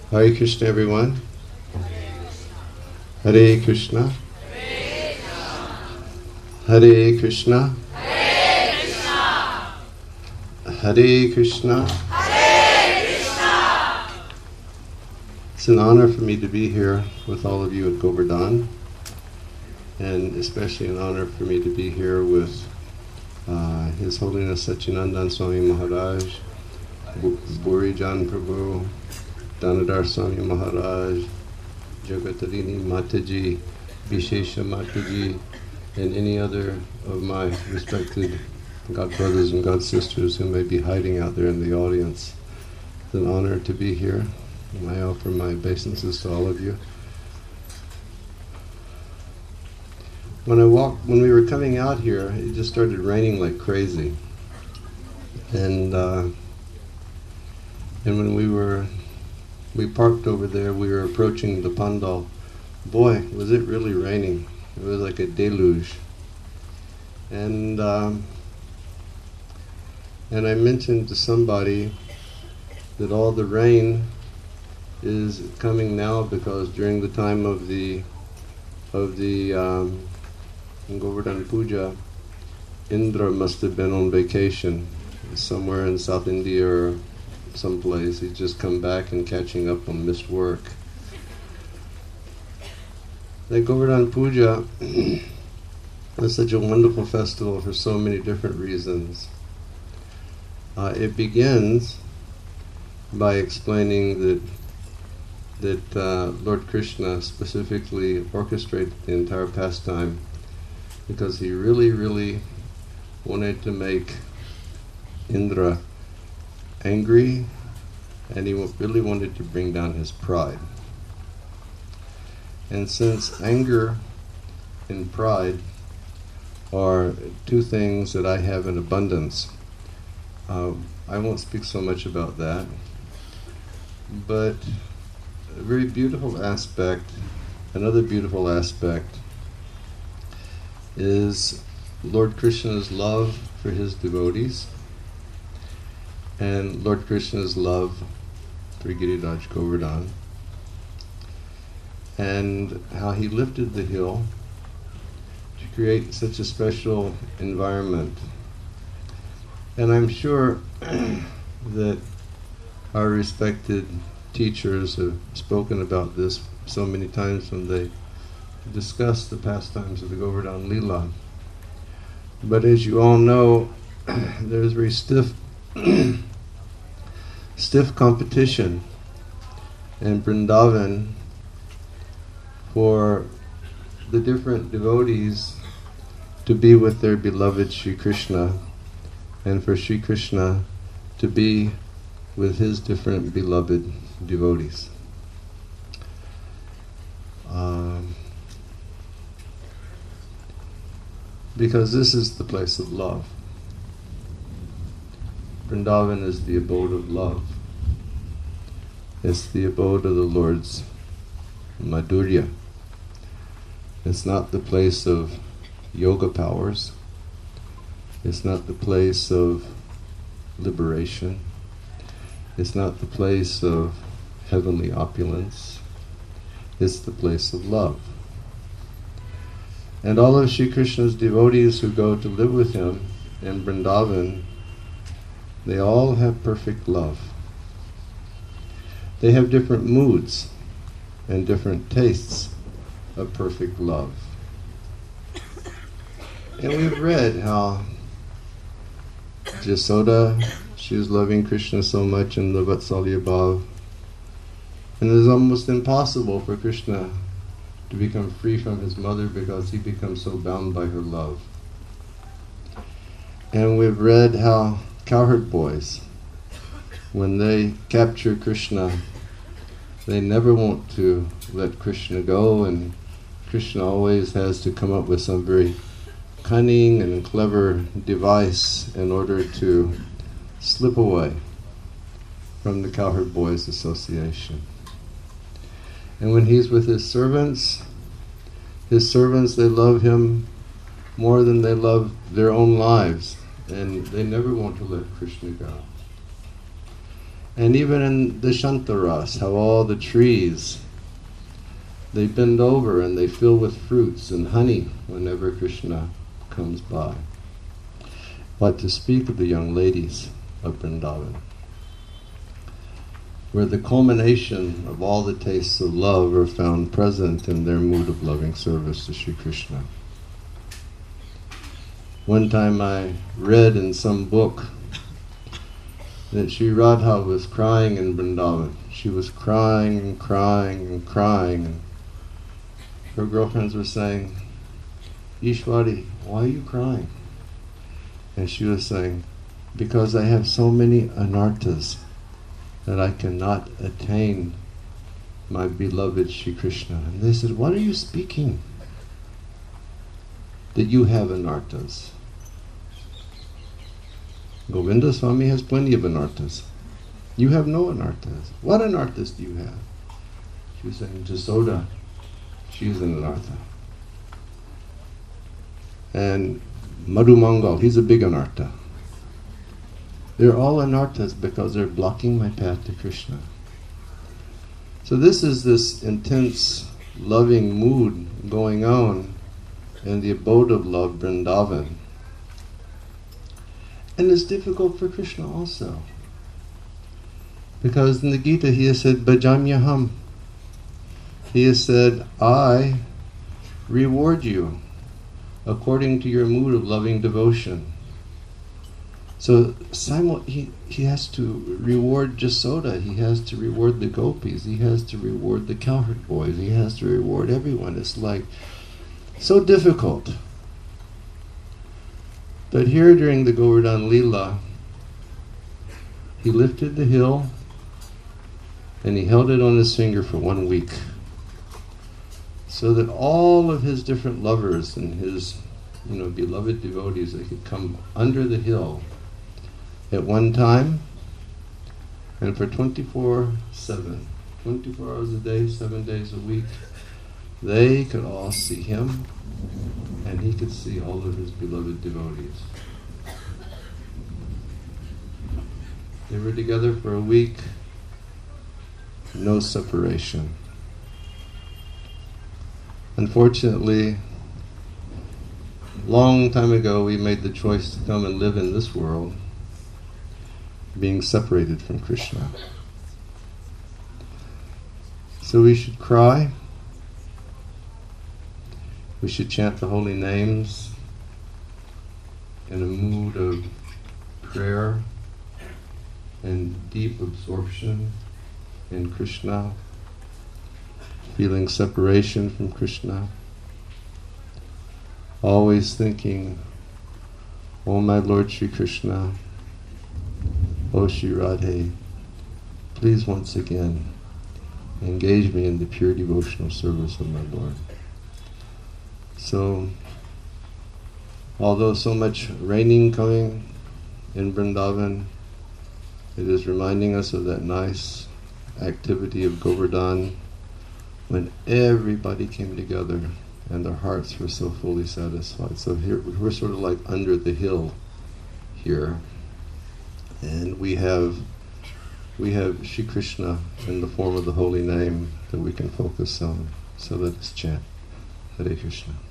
Hare Krishna, everyone. Hare Krishna. Hare Krishna. Hare Krishna. It's an honor for me to be here with all of you at Govardhan, and especially an honor for me to be here with His Holiness Satchidananda Swami Maharaj, Burijan Prabhu, Danadar Swami Maharaj, Jagatarini Mataji, Vishesha Mataji, and any other of my respected God brothers and God sisters who may be hiding out there in the audience. It's an honor to be here, and I offer my obeisances to all of you. When we were coming out here, it just started raining like crazy, and when we parked over there, we were approaching the pandal. Boy, was it really raining. It was like a deluge. And I mentioned to somebody that all the rain is coming now because during the time of the Govardhan Puja, Indra must have been on vacation somewhere in South India or someplace. He's just come back and catching up on missed work. The Govardhan Puja is such a wonderful festival for so many different reasons. It begins by explaining that Lord Krishna specifically orchestrated the entire pastime because he really, really wanted to make Indra angry, and he really wanted to bring down his pride. And since anger and pride are two things that I have in abundance, I won't speak so much about that, but a very beautiful aspect, another beautiful aspect, is Lord Krishna's love for his devotees and Lord Krishna's love for Giriraj Govardhan, and how he lifted the hill to create such a special environment. And I'm sure that our respected teachers have spoken about this so many times when they discuss the pastimes of the Govardhan Leela. But as you all know, there's very stiff competition in Vrindavan for the different devotees to be with their beloved Sri Krishna, and for Sri Krishna to be with his different beloved devotees. Because this is the place of love. Vrindavan is the abode of love. It's the abode of the Lord's Madhurya. It's not the place of yoga powers. It's not the place of liberation. It's not the place of heavenly opulence. It's the place of love. And all of Sri Krishna's devotees who go to live with him in Vrindavan, they all have perfect love. They have different moods and different tastes of perfect love. And we've read how Jasoda, she was loving Krishna so much in the Vatsalya Bhav, and it is almost impossible for Krishna to become free from his mother because he becomes so bound by her love. And we've read how cowherd boys, when they capture Krishna, they never want to let Krishna go, and Krishna always has to come up with some very cunning and clever device in order to slip away from the cowherd boys association. And when he's with his servants, they love him more than they love their own lives, and they never want to let Krishna go. And even in the Shantaras, how all the trees, they bend over and they fill with fruits and honey whenever Krishna comes by. But to speak of the young ladies of Vrindavan, where the culmination of all the tastes of love are found present in their mood of loving service to Sri Krishna. One time I read in some book that Sri Radha was crying in Vrindavan. She was crying and crying and crying. And her girlfriends were saying, "Ishwari, why are you crying?" And she was saying, "Because I have so many anarthas that I cannot attain my beloved Sri Krishna." And they said, "What are you speaking? That you have anarthas?" Govinda Swami has plenty of anarthas. You have no anarthas. What anarthas do you have? She was saying, Jasoda, she's an anartha. And Madhu Mangal, he's a big anartha. They're all anarthas because they're blocking my path to Krishna. So this is this intense, loving mood going on in the abode of love, Vrindavan. And it's difficult for Krishna also. Because in the Gita he has said, Bhajamyaham. He has said, I reward you according to your mood of loving devotion. So he has to reward Jasoda, he has to reward the gopis, he has to reward the cowherd boys, he has to reward everyone. It's like so difficult. But here during the Govardhan Leela, he lifted the hill and he held it on his finger for 1 week, so that all of his different lovers and his beloved devotees, they could come under the hill at one time, and for 24/7, 24 hours a day, 7 days a week, they could all see him, and he could see all of his beloved devotees. They were together for a week, no separation. Unfortunately, long time ago we made the choice to come and live in this world, being separated from Krishna. So we should cry, we should chant the holy names in a mood of prayer and deep absorption in Krishna, feeling separation from Krishna, always thinking, "Oh my Lord Sri Krishna, oh Sri Radhe, please once again engage me in the pure devotional service of my Lord." So, although so much raining coming in Vrindavan, it is reminding us of that nice activity of Govardhan when everybody came together and their hearts were so fully satisfied. So here we're sort of like under the hill here, and we have Shri Krishna in the form of the holy name that we can focus on. So let us chant Hare Krishna.